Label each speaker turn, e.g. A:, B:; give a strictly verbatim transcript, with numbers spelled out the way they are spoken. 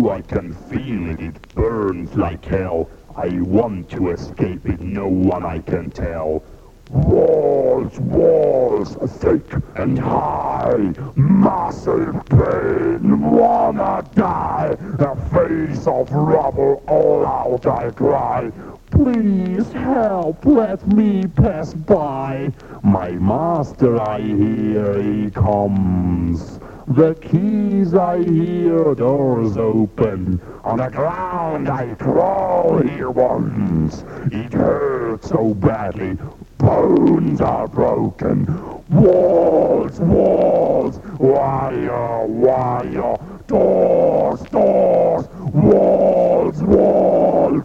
A: do, I can feel it, it burns like hell. I want to escape it, no one I can tell. Walls, walls, thick and high, massive pain, wanna die. A face of rubble, all out I cry. Please help, let me pass by. My master I hear, he comes. The keys I hear, doors open. On the ground I crawl here once. It hurts so badly, bones are broken. Walls, walls, wire, wire. Doors, doors, walls, walls.